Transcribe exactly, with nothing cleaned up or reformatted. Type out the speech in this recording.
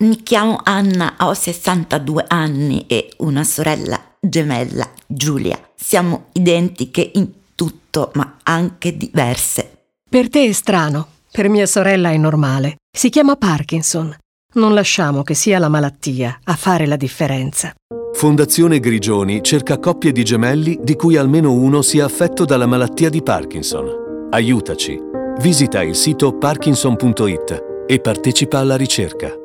Mi chiamo Anna, ho sessantadue anni e una sorella gemella, Giulia. Siamo identiche in tutto, ma anche diverse. Per te è strano, per mia sorella è normale. Si chiama Parkinson. Non lasciamo che sia la malattia a fare la differenza. Fondazione Grigioni cerca coppie di gemelli di cui almeno uno sia affetto dalla malattia di Parkinson. Aiutaci. Visita il sito parkinson punto it e partecipa alla ricerca.